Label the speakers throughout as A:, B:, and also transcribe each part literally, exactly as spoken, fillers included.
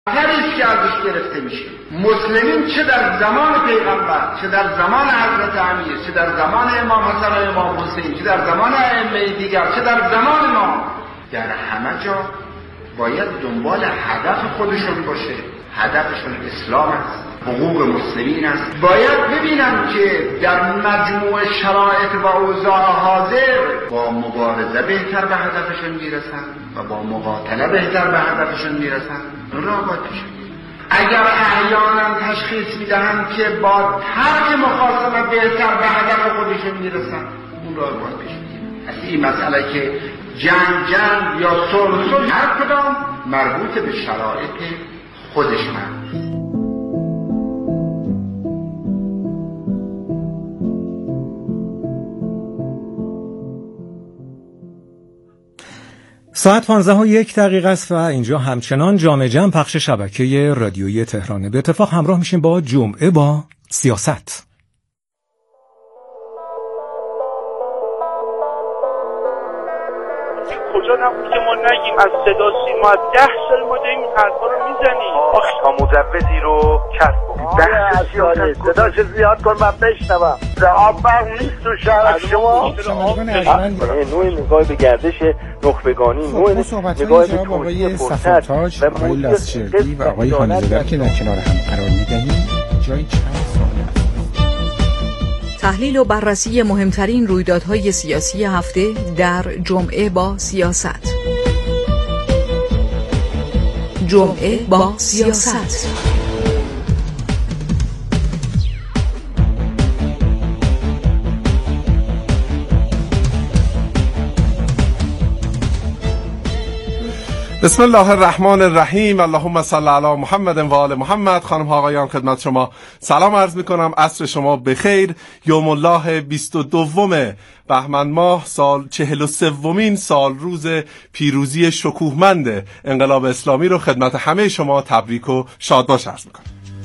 A: هریچ که ازش گرفته میشه. مسلمین چه در زمان پیغمبر، چه در زمان حضرت امیر، چه در زمان امام حسن و امام حسین، چه در زمان ائمه دیگر، چه در زمان ما، در همه جا باید دنبال هدف خودشون باشه. هدفشون اسلام است، حقوق مسلمین است. باید ببینن که در مجموع شرایط و اوضاع حاضر با مبارزه بهتر به هدفشون میرسن و با مقاتله بهتر به هدفشون میرسن. راه باید پیش اگر احیانا تشخیص میدهن که با ترک مخاصمه بهتر به هدف خودشون میرسن، اون راه باید پیش بگیرن. از این مسئله که جنگ جنگ یا صلح صلح، هر کدام مربوط به شرایط خودشون.
B: ساعت پانزده و یک دقیقه است و اینجا همچنان جام جم پخش شبکه رادیویی تهرانه. به اتفاق همراه میشیم با جمعه با سیاست.
C: کجا نبود که ما نگیم از صدا سیما از ده سال ما داریم این حرفا رو میزنیم. آخ تا مجوزی رو کسب کنیم ده سیاست صداش زیاد کن من بشنوم. آب برق نیست تو شهر شما. نوع نگاه به گردش نخبگانی، نوع نگاه به توسعه
D: فرصت و آقای لاسچردی و آقای خانیزاده که در کنار هم قرار میدهیم جای چند ساله است.
E: تحلیل و بررسی مهمترین رویدادهای سیاسی هفته در جمعه با سیاست. جمعه با سیاست.
F: بسم الله الرحمن الرحیم. اللهم صل علی محمد و آل محمد. خانم ها آقایان خدمت شما سلام عرض می کنم. عصر شما بخیر. یوم الله بیست و دوم بهمن ماه سال چهل و سومین سال روز پیروزی شکوهمند انقلاب اسلامی رو خدمت همه شما تبریک و شادباش عرض می کنم.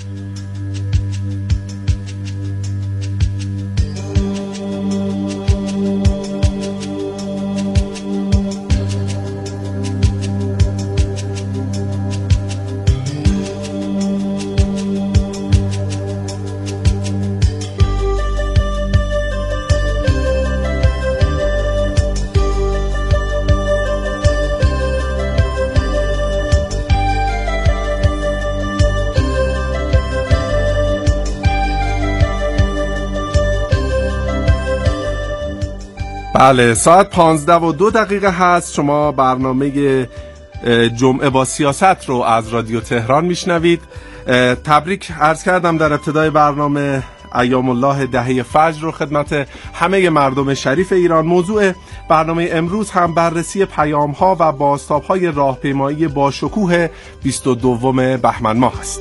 F: بله، ساعت پانزده و دو دقیقه هست. شما برنامه جمعه با سیاست رو از رادیو تهران میشنوید. تبریک عرض کردم در ابتدای برنامه ایام الله دهه فجر رو خدمت همه مردم شریف ایران. موضوع برنامه امروز هم بررسی پیام ها و بازتاب های راهپیمایی با شکوه بیست و دوم بهمن ماه است.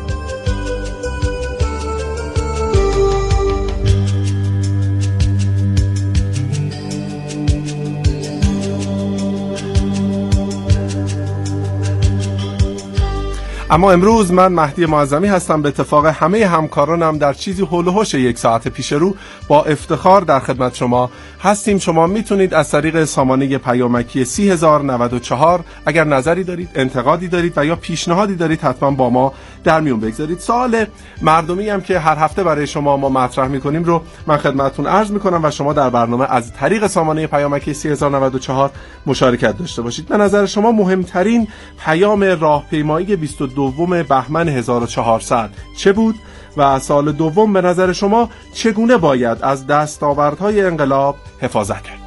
F: اما امروز من مهدی معظمی هستم. به اتفاق همه همکارانم در چیزی هول و هوش یک ساعت پیش رو با افتخار در خدمت شما هستیم. شما میتونید از طریق سامانه پیامکی سی هزار و نود و چهار اگر نظری دارید، انتقادی دارید و یا پیشنهادی دارید حتما با ما در میون بگذارید. سوال مردمی هم که هر هفته برای شما ما مطرح میکنیم رو من خدمتتون عرض میکنم و شما در برنامه از طریق سامانه پیامکی سی هزار و نود و چهار مشارکت داشته باشید. به نظر شما مهمترین پیام راهپیمایی بیست و دوم بهمن هزار و چهارصد چه بود و سال دوم به نظر شما چگونه باید از دستاوردهای انقلاب حفاظت کرد؟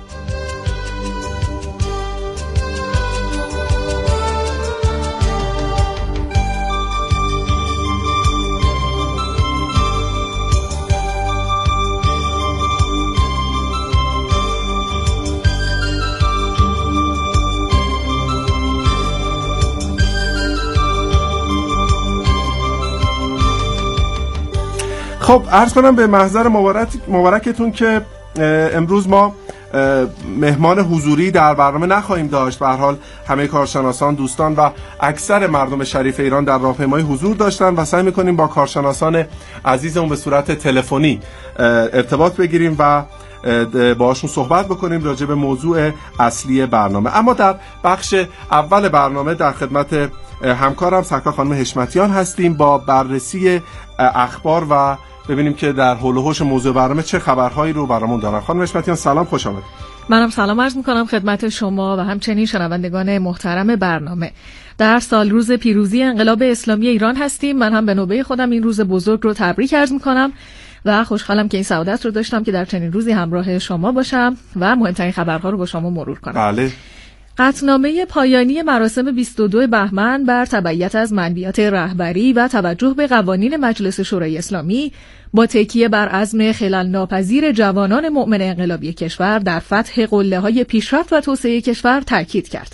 F: خب عرض کنم به محضر مبارک مبارکتون که امروز ما مهمان حضوری در برنامه نخواهیم داشت. به هر حال همه کارشناسان، دوستان و اکثر مردم شریف ایران در راهپیمایی حضور داشتن و سعی می‌کنیم با کارشناسان عزیزمون به صورت تلفنی ارتباط بگیریم و باهاشون صحبت بکنیم راجع به موضوع اصلی برنامه. اما در بخش اول برنامه در خدمت همکارم سرکار خانم حشمتیان هستیم با بررسی اخبار و ببینیم که در حول و حوش موضوع برنامه چه خبرهایی رو برامون دارن. خانم حشمتیان سلام، خوش آمدید.
G: منم سلام عرض میکنم خدمت شما و همچنین شنوندگان محترم برنامه. در سال روز پیروزی انقلاب اسلامی ایران هستیم. من هم به نوبه خودم این روز بزرگ رو تبریک عرض میکنم و خوشحالم که این سعادت رو داشتم که در چنین روزی همراه شما باشم و مهمترین خبرها رو با شما مرور کنم.
F: بله.
G: قطعنامه پایانی مراسم بیست و دو بهمن بر تبعیت از منویات رهبری و توجه به قوانین مجلس شورای اسلامی با تکیه بر عزم خلل ناپذیر جوانان مؤمن انقلابی کشور در فتح قله‌های پیشرفت و توسعه کشور تاکید کرد.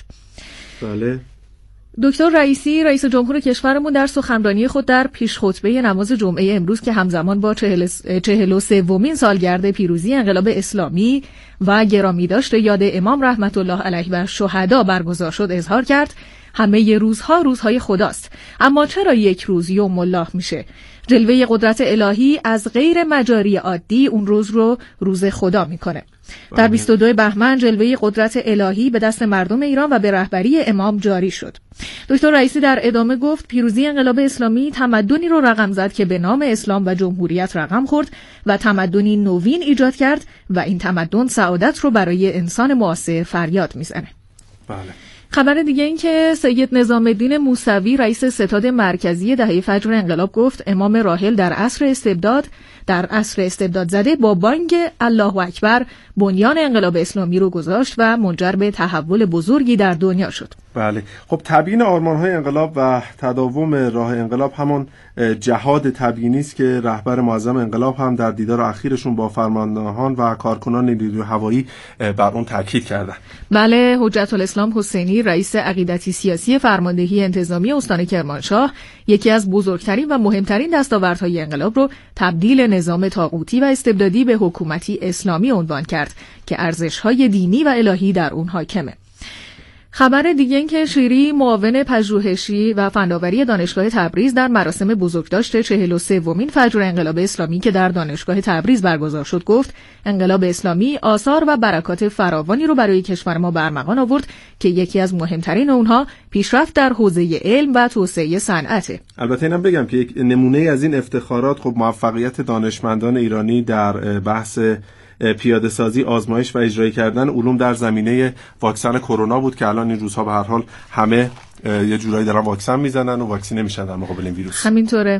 F: بله.
G: دکتر رئیسی رئیس جمهور کشورمون در سخنرانی خود در پیش خطبه نماز جمعه امروز که همزمان با چهل و سومین سالگرد پیروزی انقلاب اسلامی و گرامی داشت یاد امام رحمت الله علیه و شهدا برگزار شد اظهار کرد همه روزها روزهای خداست، اما چرا یک روز یوم الله میشه؟ جلوه قدرت الهی از غیر مجاری عادی اون روز رو روز خدا میکنه. در بیست و دو بهمن جلوه قدرت الهی به دست مردم ایران و به رهبری امام جاری شد. دکتر رئیسی در ادامه گفت پیروزی انقلاب اسلامی تمدنی رو رقم زد که به نام اسلام و جمهوریت رقم خورد و تمدنی نوین ایجاد کرد و این تمدن سعادت رو برای انسان معاصر فریاد میزنه.
F: بله.
G: خبر دیگه این که سید نظام الدین موسوی رئیس ستاد مرکزی دهه فجر انقلاب گفت امام راحل در عصر استبداد در عصر استبداد زده با بانگ الله اکبر بنیان انقلاب اسلامی رو گذاشت و منجر به تحول بزرگی در دنیا شد.
F: بله. خب تبیین آرمان‌های انقلاب و تداوم راه انقلاب همون جهاد تبیینی است که رهبر معظم انقلاب هم در دیدار اخیرشون با فرماندهان و کارکنان نیروی هوایی بر اون تاکید کردند.
G: بله، حجت الاسلام حسینی رئیس عقیدتی سیاسی فرماندهی انتظامی استان کرمانشاه یکی از بزرگترین و مهمترین دستاوردهای انقلاب رو تبدیل نظام طاغوتی و استبدادی به حکومتی اسلامی عنوان کرد که ارزش‌های دینی و الهی در اون حاکمه. خبر دیگه این که شیری معاون پژوهشی و فناوری دانشگاه تبریز در مراسم بزرگداشت چهل و سومین فجر انقلاب اسلامی که در دانشگاه تبریز برگزار شد گفت انقلاب اسلامی آثار و برکات فراوانی رو برای کشور ما برمغان آورد که یکی از مهمترین اونها پیشرفت در حوزه علم و توسعه صنعته.
F: البته اینم بگم که یک نمونه از این افتخارات خب موفقیت دانشمندان ایرانی در بحث پیاده سازی، آزمایش و اجرایی کردن علوم در زمینه واکسن کرونا بود که الان این روزها به هر حال همه یه جورایی دارن واکسن میزنن و واکسینه میشن در مقابل این ویروس.
G: همینطوره.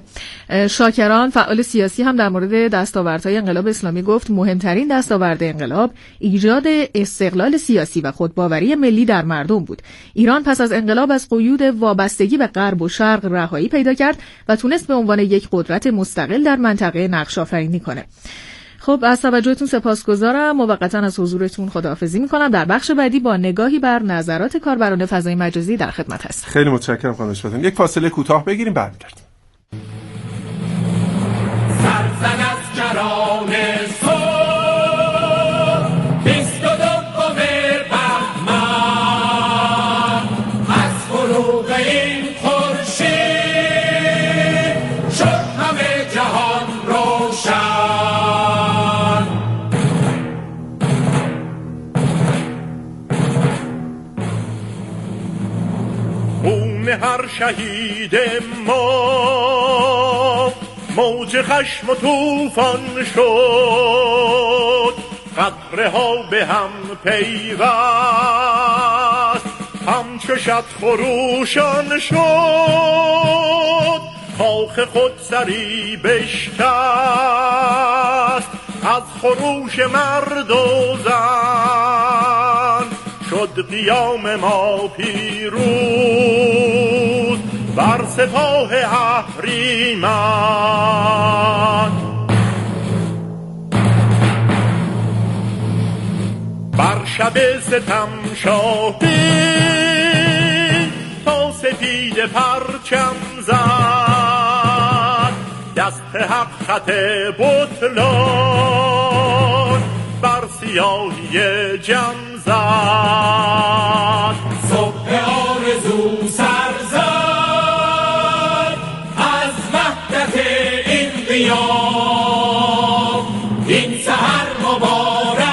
G: شاکران فعال سیاسی هم در مورد دستاوردهای انقلاب اسلامی گفت مهمترین دستاورد انقلاب ایجاد استقلال سیاسی و خودباوری ملی در مردم بود. ایران پس از انقلاب از قیود وابستگی به غرب و شرق رهایی پیدا کرد و تونست به عنوان یک قدرت مستقل در منطقه نقش آفرینی کنه. خب از توجهتون سپاسگزارم. موقتا از حضورتون خداحافظی میکنم. در بخش بعدی با نگاهی بر نظرات کاربران فضای مجازی در خدمت هستم.
F: خیلی متشکرم خانم شفتن. یک فاصله کوتاه بگیریم برمیگردیم.
H: سرزن از جران صبح بیست و دوم بهمن از فروغ این خورشید شد همه جهان روشن. هر شهید ما موج خشم و طوفان شد، قطره ها به هم پیوست همچو شب خروشان شد. خاک خود سری بشکست از خروش مرد و زن، شد قیام ما پیروز بر سپاه اهریمن. بر شب ستم شاهی تا سپید پرچم زد، دست حق خط بطلان بر سیاهی جم زد. صبح آرزو سر زد از وحدت این قیام، این سحر مبارک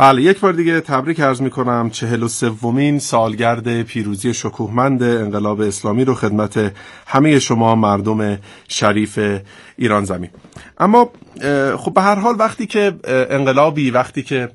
F: بله، یک بار دیگه تبریک عرض میکنم چهل و سومین سالگرد پیروزی شکوهمند انقلاب اسلامی رو خدمت همه شما مردم شریف ایران زمین. اما خب به هر حال وقتی که انقلابی وقتی که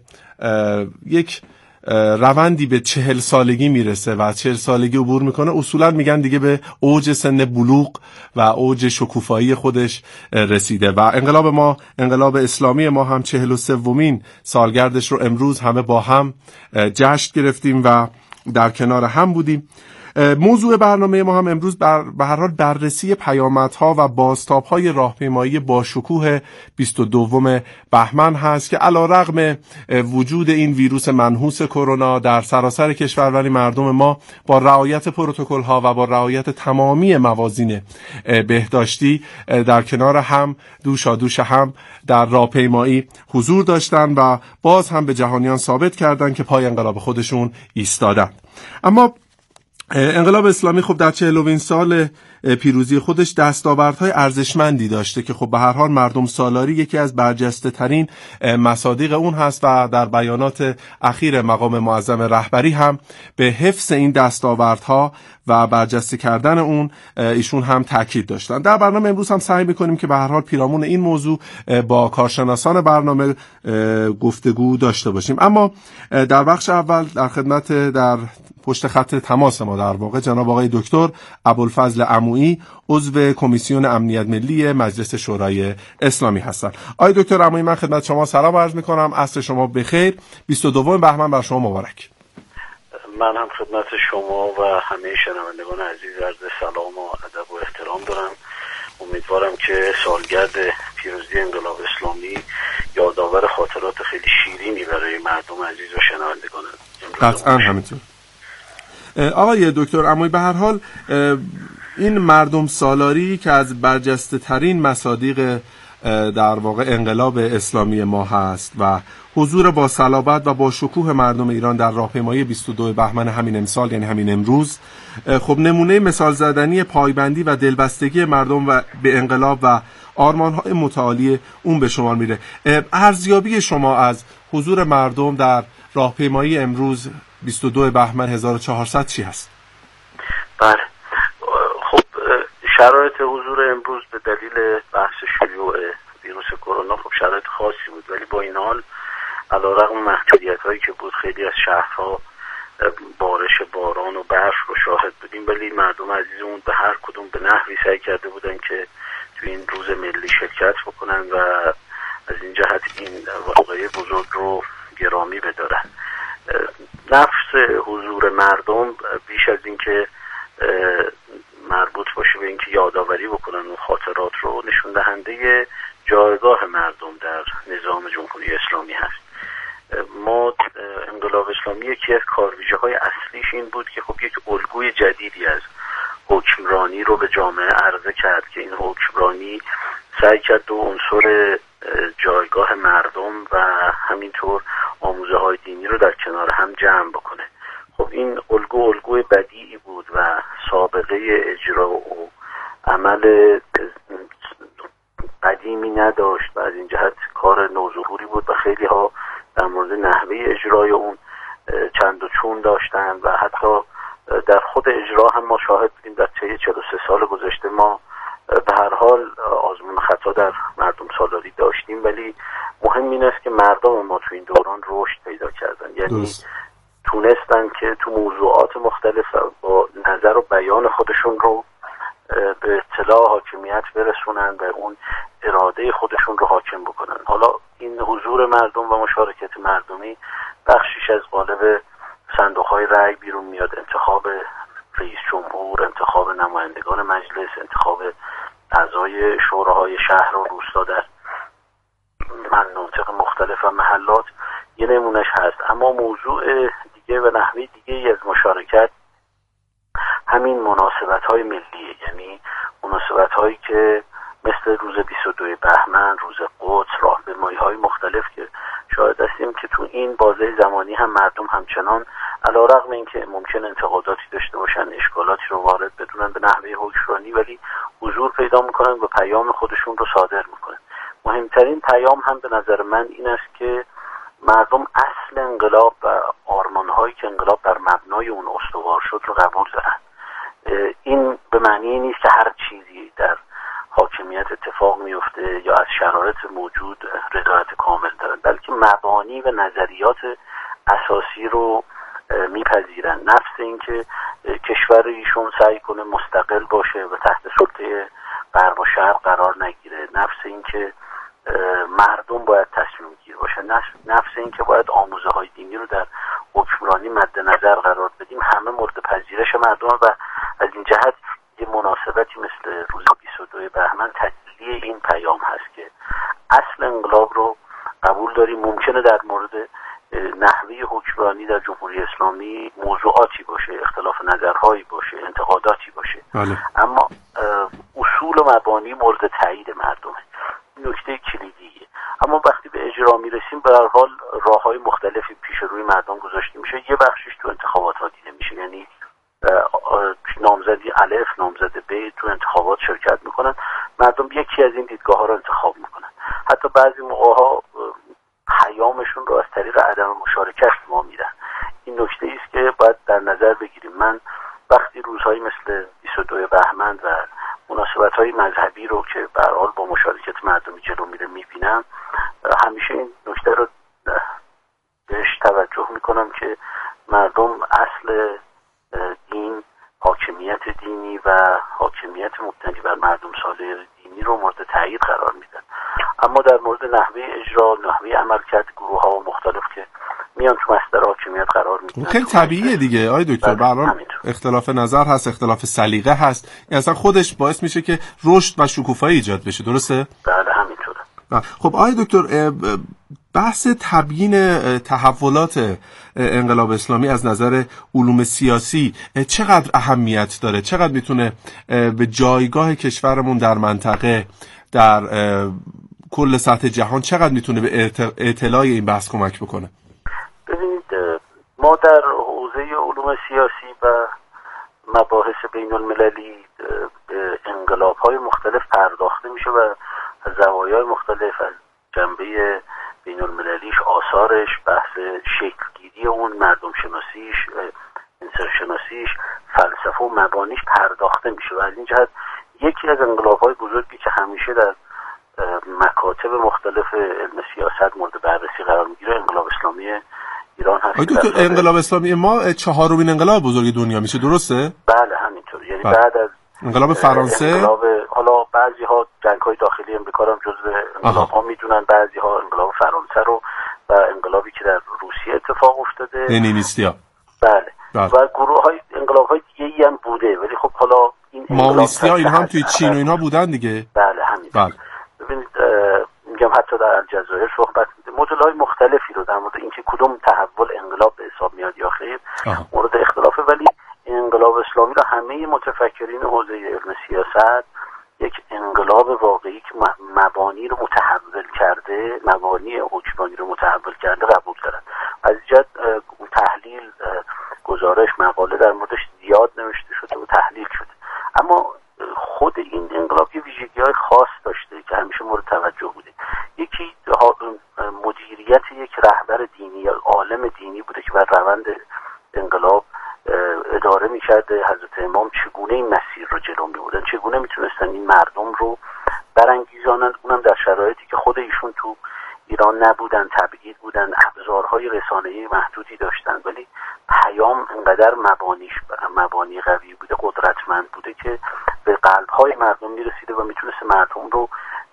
F: یک روندی به چهل سالگی میرسه و چهل سالگی عبور میکنه، اصولا میگن دیگه به اوج سن بلوغ و اوج شکوفایی خودش رسیده و انقلاب ما، انقلاب اسلامی ما هم چهل و سومین سالگردش رو امروز همه با هم جشن گرفتیم و در کنار هم بودیم. موضوع برنامه ما هم امروز بر به هر حال بررسی پیامدها و بازتاب‌های راهپیمایی با شکوه بیست و دوم بهمن هست که علی‌رغم وجود این ویروس منحوس کرونا در سراسر کشور، ولی مردم ما با رعایت پروتکل‌ها و با رعایت تمامی موازین بهداشتی در کنار هم، دوشادوش هم در راهپیمایی حضور داشتن و باز هم به جهانیان ثابت کردند که پای انقلاب خودشون ایستادن. اما انقلاب اسلامی خب در چهلمین سال پیروزی خودش دستاوردهای ارزشمندی داشته که خب به هر حال مردم سالاری یکی از برجسته ترین مصادیق اون هست و در بیانات اخیر مقام معظم رهبری هم به حفظ این دستاوردها و برجسته کردن اون ایشون هم تاکید داشتن. در برنامه امروز هم سعی می‌کنیم که به هر حال پیرامون این موضوع با کارشناسان برنامه گفتگو داشته باشیم. اما در بخش اول در خدمت در پشت خط تماس ما در واقع جناب آقای دکتر ابوالفضل عمویی، عضو کمیسیون امنیت ملی مجلس شورای اسلامی هستند. آقای دکتر عمویی، من خدمت شما سلام عرض می‌کنم. عصر شما بخیر. بیست و دوم بهمن بر شما مبارک.
I: من هم خدمت شما و همه شنوندگان عزیز عرض سلام و ادب و احترام دارم. امیدوارم که سالگرد پیروزی انقلاب اسلامی یادآور خاطرات خیلی شیرینی برای مردم عزیز و شنوندگان
F: قطعا همینطور. آقای دکتر عمویی، به هر حال این مردم سالاری که از برجسته ترین مصادیق در واقع انقلاب اسلامی ما هست و حضور با صلابت و با شکوه مردم ایران در راهپیمایی بیست و دوم بهمن همین امسال، یعنی همین امروز، خب نمونه مثال زدنی پایبندی و دلبستگی مردم و به انقلاب و آرمان‌های متعالی اون به شمار میره. ارزیابی شما از حضور مردم در راهپیمایی امروز بیست و دوم بهمن هزار و چهارصد چی هست؟
I: بله، خب شرایط حضور امروز به دلیل بحث شیوع ویروس کرونا خب شرایط خاصی بود، ولی با این حال علیرغم محدودیت‌هایی که بود، خیلی از شهرها بارش باران و برف رو شاهد بودیم، ولی مردم عزیزمون به هر کدوم به نحوی سعی کرده بودن که تو این روز ملی شرکت بکنن و از این جهت این واقعه بزرگ رو گرامی بدارن. نفس حضور مردم بیش از این که مربوط باشه به اینکه یادآوری بکنن اون خاطرات رو، نشون دهنده جایگاه مردم در نظام جمهوری اسلامی هست. ما انقلاب اسلامی یکی از کارویژه‌های اصلیش این بود که خب یک الگوی جدیدی از حکمرانی رو به جامعه عرضه کرد که این حکمرانی سعی کرد دو عنصر جایگاه مردم و همینطور آموزه‌های دینی رو در کنار هم جمع بکنه. خب این الگو الگوی بدیعی بود و سابقه اجرا و عمل قدیمی نداشت و از این جهت کار نوظهوری بود و خیلی ها در مورد نحوه اجرای اون چند و چون داشتن و حتی در خود اجرا هم ما شاهد بودیم در طی چهل و سه سال گذشته ما به هر حال آزمون خطا در مردم سالاری داشتیم، ولی مهم این است که مردم ما تو این دوران رشد پیدا کردن، یعنی دوست. تونستن که تو موضوعات مختلف با نظر و بیان خودشون رو به اطلاع حاکمیت برسونن و اون اراده خودشون رو حاکم بکنن. حالا این حضور مردم و مشارکت مردمی بخشیش از قالب صندوق‌های رأی بیرون میاد، انتخاب رئیس جمهور، انتخاب نمایندگان مجلس، انتخاب اعضای شوراهای شهر و روستا در مناطق مختلف و محلات یه نمونهش هست. اما موضوع دیگه و نحوه دیگه ای از مشارکت همین مناسبت‌های ملیه، یعنی مناسبت‌هایی که مثل روز بیست و دوم بهمن، روز قدس، راهپیمایی‌های مختلف که شاهد هستیم که تو این بازه زمانی هم مردم همچنان علیرغم اینکه ممکن انتقاداتی داشته باشن، اشکالاتی رو وارد بدونن به نحوه حکمرانی، ولی حضور پیدا میکنن و پیام خودشون رو صادر میکنن. مهمترین پیام هم به نظر من این است که مردم اصل انقلاب و آرمان‌هایی که انقلاب بر مبنای اون استوار شد رو قبول دارن. این به معنی نیست که هر چیزی در حاکمیت اتفاق میفته یا از شرایط موجود رضایت کامل دارن، بلکه مبانی و نظریات اساسی رو میپذیرن. نفس این که کشور ایشون سعی کنه مستقل باشه و تحت سلطه غرب و شرق قرار نگیره، نفس این که مردم باید تصمیم گیر باشه، نفس این که باید آموزه های دینی رو در حکمرانی مد نظر قرار بدیم، همه مورد پذیرش مردم و از این جهت یه مناسبتی مثل روز بیست و دو بهمن تجلی این پیام هست که اصل انقلاب رو قبول داریم. ممکنه در مورد نحوه حکمرانی در جمهوری اسلامی موضوعاتی باشه، اختلاف نظرهایی باشه، انتقاداتی باشه،
F: بله.
I: اما اصول و مبانی مورد تایید مردمه. نکته کلیدیه. اما وقتی به اجرا میرسیم به هر حال راههای مختلفی پیش روی مردم گذاشته میشه. یه بخشش تو انتخابات ها دیده میشه، یعنی نامزدی الف، نامزد ب تو انتخابات شرکت میکنن، مردم یکی از این دیدگاه ها رو انتخاب میکنن. حتی بعضی موقع ها پیامشون رو از طریق عدم مشارکت ما میدن. این نکته است که باید در نظر بگیریم. من وقتی روزهایی مثل بیست و دو بهمن و مناسبت‌های مذهبی رو که به هر حال با مشارکت مردمی جلو میره میبینم، همیشه این نکته رو بهش توجه میکنم که مردم اصل دین، حاکمیت دینی و حاکمیت مبتنی بر مردم صالح دینی رو مورد تایید قرار میدن. اما در مورد نحوه اجرا، نحوه عملکرد گروه ها و مختلف که میان تو مصدر حاکمیت قرار میدن،
F: خیلی طبیعیه دیگه آقای دکتر. به هر حال اختلاف نظر هست، اختلاف سلیقه هست، این اصلا خودش باعث میشه که رشد و شکوفایی ایجاد بشه. درسته؟
I: بله همینطوره.
F: خب آقای دکتر، بحث تبیین تحولات انقلاب اسلامی از نظر علوم سیاسی چقدر اهمیت داره؟ چقدر میتونه به جایگاه کشورمون در منطقه، در کل سطح جهان، چقدر میتونه به اطلاع این بحث کمک بکنه؟
I: ببینید، ما در حوزه علوم سیاسی و مباحث بین المللی به انقلاب های مختلف پرداخته میشه و از زوایای مختلف، از جنبه بین المللیش، آثارش، بحث شکلگیری اون، مردم شناسیش، انسان شناسیش، فلسفه و مبانیش پرداخته میشه. و از این جهت یکی از انقلاب های بزرگی که همیشه در مکاتب مختلف علم سیاست مورد بررسی قرار میگیره انقلاب اسلامی ایران هست.
F: دکتر، انقلاب اسلامی ما چهارمین انقلاب بزرگ دنیا میشه، درسته؟
I: بله همینطور. یعنی
F: بله.
I: بعد از
F: انقلاب فرانسه،
I: انقلاب، حالا بعضی ها جنگ های داخلی امریکا رو جزو انقلاب ها میدونن، بعضی ها انقلاب فرانسه رو و انقلابی که در روسیه اتفاق افتاده،
F: لنینیستیا.
I: بله.
F: بله.
I: و گروه های انقلاب های دیگه ای هم بوده، ولی خب حالا این
F: ماویسیا این هم توی چین و اینا بودن دیگه.
I: بله همین.
F: بله.
I: ببینید، میگم حتی در الجزایر صحبت میده، مدل های مختلفی رو در مورد اینکه کدوم تحول انقلاب به حساب میاد یا خیر مورد اختلافه، ولی انقلاب اسلامی را همه متفکرین حوزه علم سیاست یک انقلاب واقعی که مبانی رو متحول کرده، مبانی حکمرانی رو متحول کرده قبول دارن. از جد تحلیل، گزارش، مقاله در موردش زیاد نوشته شده و تحلیل شده، اما خود این انقلاب یه ویژگی‌های خاص داشته که همیشه مورد توجه بوده. یکی مدیریت یک رهبر دینی یا عالم دینی بوده که بر روند انقلاب اداره می‌کرده. حضرت امام چگونه این مسیر رو جلو می‌بردن، چگونه میتونستن این مردم رو برانگیزانند، اونم در شرایطی که خود ایشون تو ایران نبودن، تبعید بودن، ابزارهای رسانه‌ای محدودی داشتن، ولی پیام انقدر مبانیش مبانی قوی بوده، قدرتمند بوده که به قلب‌های مردم میرسیده و میتونست مردم رو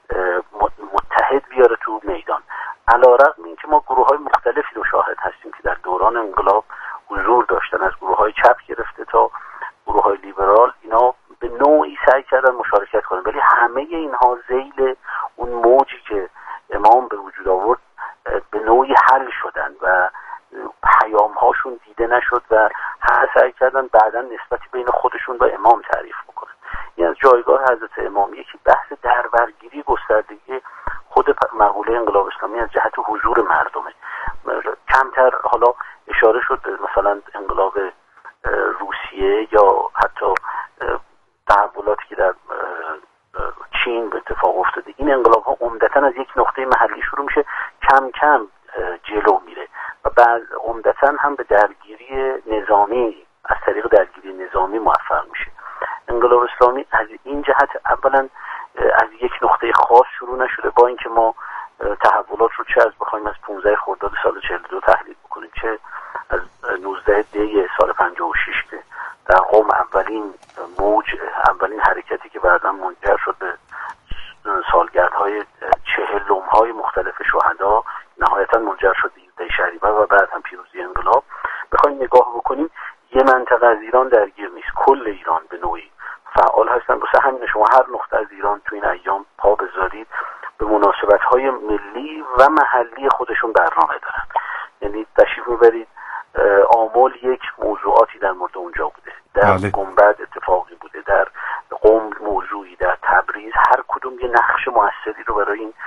I: متحد بیاره تو میدان. علی‌رغم اینکه ما گروه‌های مختلفی رو شاهد هستیم که در دوران انقلاب حضور داشتن، از گروه‌های چپ گرفته تا گروه‌های لیبرال، اینا به نوعی سعی کردن مشارکت کنن، ولی همه اینها ذیل اون موجی که امام به وجود آورد به نوعی حل شدن و پیام‌هاشون دیده نشد و هر سعی کردن بعداً نسبتی بین خودشون و امام تعریف بکنن. این از جایگاه حضرت امام یکی بحث دربرگیری گستردگی خود مقوله انقلاب اسلامی از جهت حضور مردمه. کمتر حالا اشاره شد مثلا انقلاب روسیه یا حتی تحولاتی که در چین به اتفاق افتاده. این انقلاب ها عمدتاً از یک نقطه محلی شروع میشه، کم کم جلو عمدتاً هم به درگیری نظامی، از طریق درگیری نظامی موفق میشه. انقلاب اسلامی از این جهت اولا از یک نقطه خاص شروع نشده، با اینکه ما تحولات رو چه از بخوایم از پانزده خرداد سال چهل و دو تحلیل بکنیم، چه از نوزده دی سال پنجاه و شش که در قم اولین موج، اولین حرکتی که بعدا منجر شد به سالگردهای چهلم‌های مختلف شهدا، نهایتا منجر شد به شهریور و بعد هم پیروزی انقلاب، بخوایم نگاه بکنیم یه منطقه از ایران درگیر نیست، کل ایران به نوعی فعال هستن. واسه همین شما هر نقطه از ایران تو این ایام پا بذارید به مناسبت‌های ملی و محلی خودشون برنامه دارن. یعنی تشریف میبرید آمل یک موضوعاتی در مورد اونجا بوده، در گنبد اتفاقی بوده، در قم موضوعی، در تبریز، هر کدوم یه نقش موثری رو برای این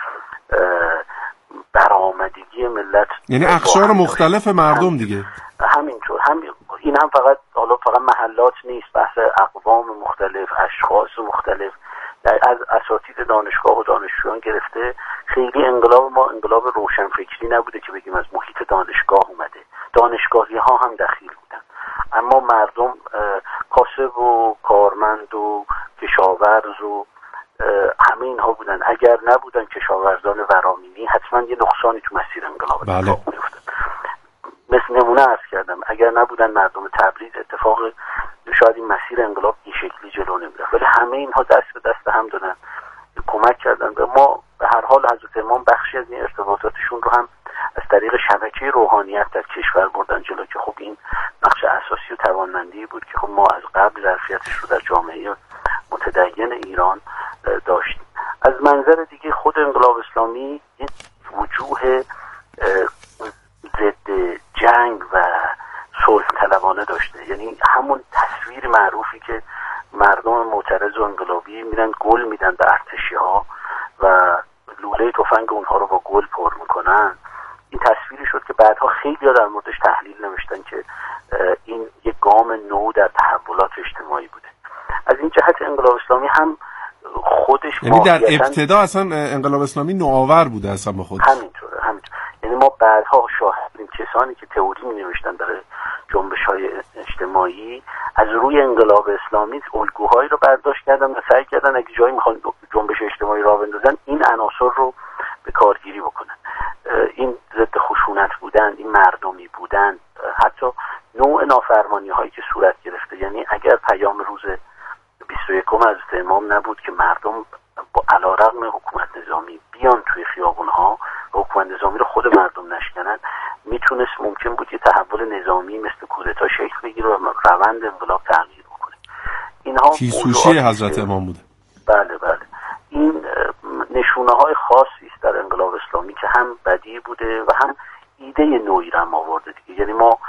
I: برآمدگی ملت،
F: یعنی اقشار مختلف مردم دیگه
I: همینطور. هم این هم فقط حالا فقط محلات نیست، بحث اقوام مختلف، اشخاص مختلف، از اساتید دانشگاه و دانشجویان گرفته. خیلی انقلاب ما انقلاب روشنفکری نبوده که بگیم از محیط دانشگاه اومده، دانشگاهی ها هم دخیل بودن، اما مردم کاسب و کارمند و کشاورز و همه اینها بودن. اگر نبودن کشاورزان ورامینی حتما یه نقصانی تو مسیر انقلاب اتفاق می‌افتاد. مثل نمونه عرض کردم، اگر نبودن مردم تبریز اتفاق شاید این مسیر انقلاب این شکلی جلو نمیرفت، ولی همه اینها دست به دست هم دادن، کمک کردن به ما. به هر حال حضرت امام بخشی از این ارتباطاتشون رو هم از طریق شبکه روحانیت در کشور بردن جلو که خب این نقش اساسی و توانمندی بود که خب ما از قبل ظرفیتش رو در جامعه متدین ایران داشتیم. از منظر دیگه خود انقلاب اسلامی این وجوه ضد جنگ و صلح طلبانه داشته، یعنی همون تصویر معروفی که مردم معترض و انقلابی میرن گل میدن به ارتشی ها و لوله تفنگ اونها رو با گل پر میکنن، این تصویری شد که بعدها خیلی ها در موردش تحلیل نوشتن که این یک گام نو در تحولات اجتماعی بوده. از این جهت انقلاب اسلامی هم خودش،
F: یعنی در ابتدا اصلا انقلاب اسلامی نوآور بوده اصلا با خودش.
I: همینطوره همینطوره یعنی ما بعدها شاهدیم کسانی که تئوری می نوشتن برای جنبش‌های اجتماعی از روی انقلاب اسلامی الگوهایی رو برداشت کردن و سعی کردن اگه جایی میخوان جنبش اجتماعی راه بندازن این عناصر رو به کارگیری بکنن. این ضد خشونت بودن، این مردمی بودن، حتی نوع نافرمانی هایی که صورت گرفته. یعنی اگر پیام روز بیست و یکم حضرت امام نبود که مردم با علیرغم حکومت نظامی بیان توی خیابون‌ها و حکومت نظامی رو خود مردم نشکنن، میتونست ممکن بود یه تحول نظامی مثل کودتا شکل بگیره و روند انقلاب تغییر بکنه. اینها
F: کیسوشی حضرت امام بوده.
I: بله بله این نشونه‌های خاصی است در انقلاب اسلامی که هم بدی بوده و هم ایده نوعی رو هم آورده دیگه. یعنی ما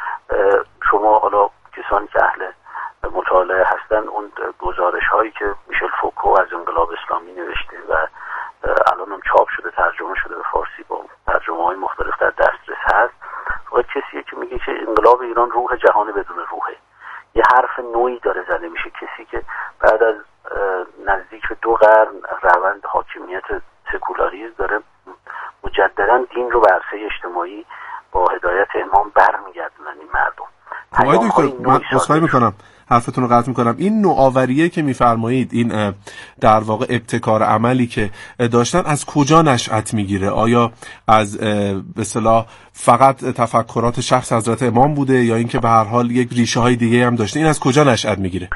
I: شما حالا کسانی که اهل مطالعه هستن اون گزارش هایی که میشل فوکو از انقلاب اسلامی نوشته و الان هم چاپ شده، ترجمه شده به فارسی با ترجمه های مختلف در دسترس هست، و کسیه که میگه که انقلاب ایران روح جهان بدون روحه، یه حرف نوعی داره زده میشه. کسی که بعد از نزدیک به دو قرن روند حاکمیت سکولاریسم داره مجددا دین رو به عرصه اجتماعی با هدایت امام برمیگردونن این مردم.
F: آقای دکتر من عذرخواهی میکنم حرفتون رو قطع میکنم، این نوآوریه که میفرمایید، این در واقع ابتکار عملی که داشتن از کجا نشأت میگیره؟ آیا از به اصطلاح فقط تفکرات شخص حضرت امام بوده یا اینکه به هر حال یک ریشه های دیگه هم داشته؟ این از کجا نشأت میگیره؟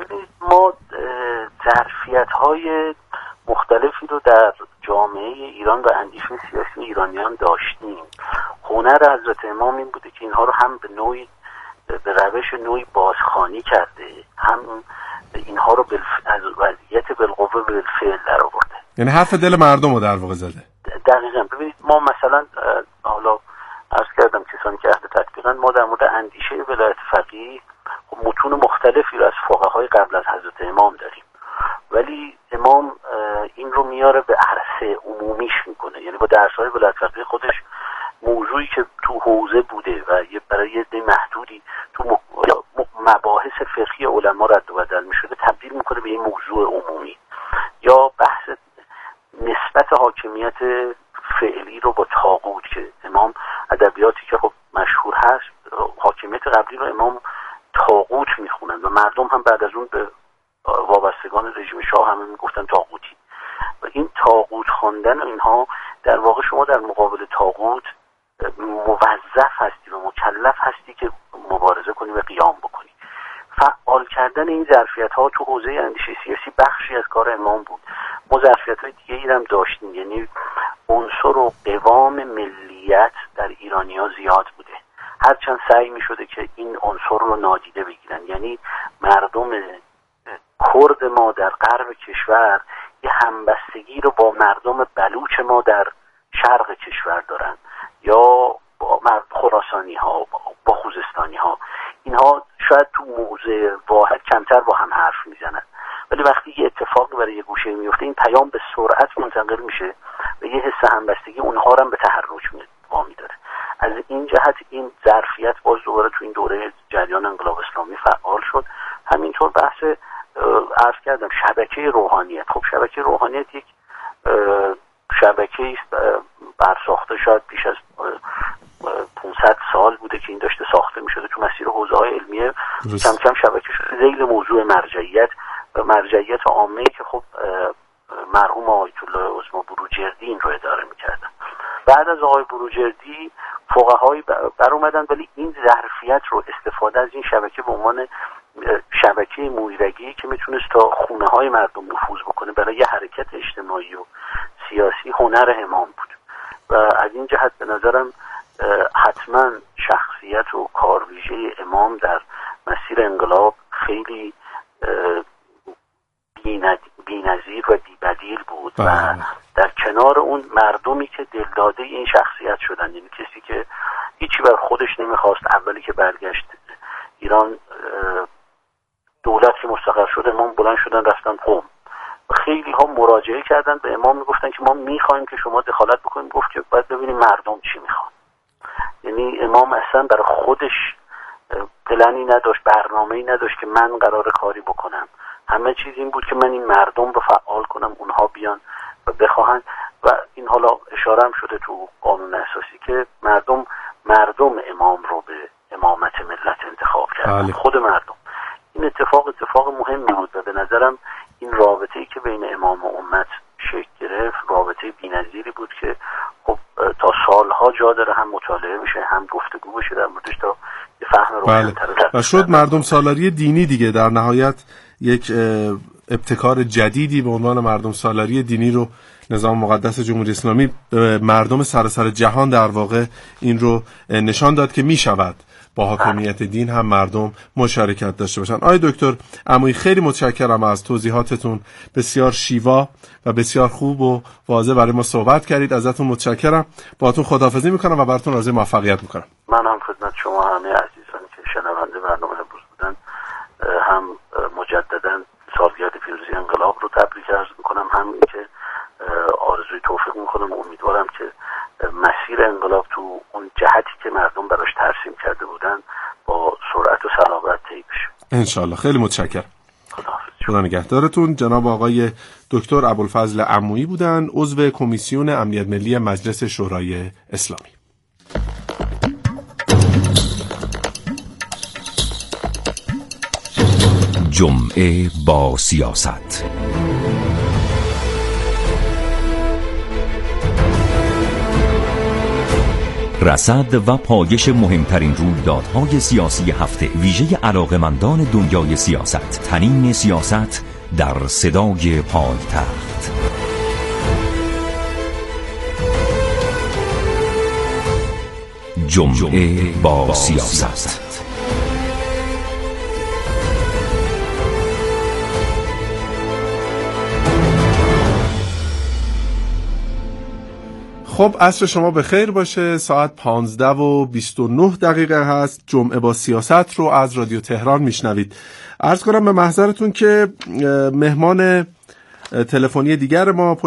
I: ما ظرفیت‌های مختلفی رو در جامعه ایران و اندیشه سیاسی ایرانیان داشتیم. هنر حضرت امام این بوده که اینها رو هم به نوعی به روش نوعی بازخوانی کرده، هم اینها رو بالف... از وضعیت بالقوه به بالفعل در آورده.
F: یعنی حرف دل مردم رو در واقع زده.
I: دقیقاً. ببینید ما مثلا حالا عرض کردم کسانی که اهل تطبیقن، ما در مورد اندیشه ولایت فقیه متون مختلفی رو از فقهای قبل از حضرت امام داریم، ولی امام این رو میاره به عرصه عمومیش میکنه. یعنی با درس‌های ولایت فقیه خودش موضوعی که تو حوزه بوده و برای یه محدودی تو مباحث فقهی علما رد و بدل میشده تبدیل میکنه به یه موضوع عمومی. یا بحث نسبت حاکمیت فعلی رو با طاغوت که امام ادبیاتی که خب مشهور مشهور هست، حاکمیت قبلی رو امام طاغوت میخونن و مردم هم بعد از اون به وابستگان رژیم شاه همه میگفتن طاغوتی و این طاغوت خواندن اینها در واقع شما در مقابل طاغوت موظف هستی و مکلف هستی که مبارزه کنی و قیام بکنی. فعال کردن این ظرفیت ها تو حوزه اندیشه سیاسی بخشی از کار امام بود. ما ظرفیت های دیگه ای هم داشتیم، یعنی عنصر و قوام ملیت در ایرانی ها زیاد بوده، هرچند سعی می شده که این عنصر رو نادیده بگیرن. یعنی مردم کرد ما در غرب کشور یه همبستگی رو با مردم بلوچ ما در شرق کشور دارن، یا با خراسانی ها، با خوزستانی ها. اینها شاید تو موضع واحد کمتر با هم حرف میزنن، ولی وقتی یه اتفاقی برای یه گوشه میفته این پیام به سرعت منتقل میشه و یه حس همبستگی اونها رو هم به تحرک وامی داره. از این جهت این ظرفیت باز دوباره تو این دوره جریان انقلاب اسلامی فعال شد. همینطور بحث عرض کردم شبکه روحانیت. خب شبکه روحانیت یک شبکه است برساخته، شاید بیش از پانصد سال بوده که این داشته ساخته میشده تو مسیر حوزه‌های علمیه، کم کم شبکه شده ذیل موضوع مرجعیت و مرجعیت عامه که خب مرحوم آیت الله عظما بروجردی این رو اداره میکردن. بعد از آقای بروجردی فقهایی بر اومدن، ولی این ظرفیت رو استفاده از این شبکه به عنوان شبکه مویرگی که میتونست تا خونه های مردم نفوذ بکنه برای یه حرکت اجتماعی و سیاسی هنر امام بود و از این جهت به نظرم حتما شخصیت و کارویژه امام در مسیر انقلاب خیلی بی‌نظیر و بی‌بدیل بود و در کنار اون مردمی که دلداده این شخصیت شدن، یعنی کسی که هیچی بر خودش نمیخواست. اولی که برگشت ایران دولت که مستقر شد امام بلند شدن رفتن قم و خیلی ها مراجعه کردن به امام میگفتن که ما میخوایم که شما دخالت بکنیم. گفت که باید ببینیم مردم چی میخوان. یعنی امام اصلا برای خودش پلنی نداشت، برنامه‌ای نداشت که من قرار کاری بکنم. همه چیز این بود که من این مردم رو فعال کنم، اونها بیان و بخواهن. و این حالا اشاره هم شده تو قانون اساسی که مردم مردم امام رو به امامت ملت انتخاب کردن، خود مردم. این اتفاق اتفاق مهمی بود و به نظرم این رابطه‌ای که بین امام و امت شکل گرفت رابطه بی‌نظیری بود که خب تا سالها جا داره هم مطالعه بشه هم گفتگو بشه در موردش تا یه فهم روشن‌تر بشه.
F: و شد مردم سالاری دینی دیگه، در نهایت یک ابتکار جدیدی به عنوان مردم سالاری دینی رو نظام مقدس جمهوری اسلامی مردم سراسر جهان در واقع این رو نشان داد که می شود با حاکمیت دین هم مردم مشارکت داشته باشن. آقای دکتر عمویی خیلی متشکرم از توضیحاتتون، بسیار شیوا و بسیار خوب و واضح برای ما صحبت کردید. ازتون متشکرم. باهاتون خداحافظی میکنم و براتون آرزوی موفقیت میکنم.
I: من هم خدمت شما همه عزیزانی که شنونده برنامه امروز بودن هم مجددا سالگرد پیروزی انقلاب رو تبریک عرض میکنم، هم که آرزوی توفیق میکنم. امیدوارم که مسیر انقلاب تو اون جهتی که مردم براش ترسیم کرده بودن با سرعت و صلابت طی بشه
F: انشالله. خیلی متشکرم.
I: خداحافظ.
F: خدا نگهدارتون. جناب آقای دکتر ابوالفضل عمویی بودن، عضو کمیسیون امنیت ملی مجلس شورای اسلامی.
J: جمعه با سیاست. رصد و پایش مهمترین رویدادهای سیاسی هفته، ویژه علاقه‌مندان دنیای سیاست. طنین سیاست در صدای پایتخت. جمعه با سیاست.
F: خب عصر شما به خیر باشه. ساعت پانزده و بیست و نه دقیقه هست. جمعه با سیاست رو از رادیو تهران میشنوید. عرض کنم به محضرتون که مهمان تلفنی دیگر ما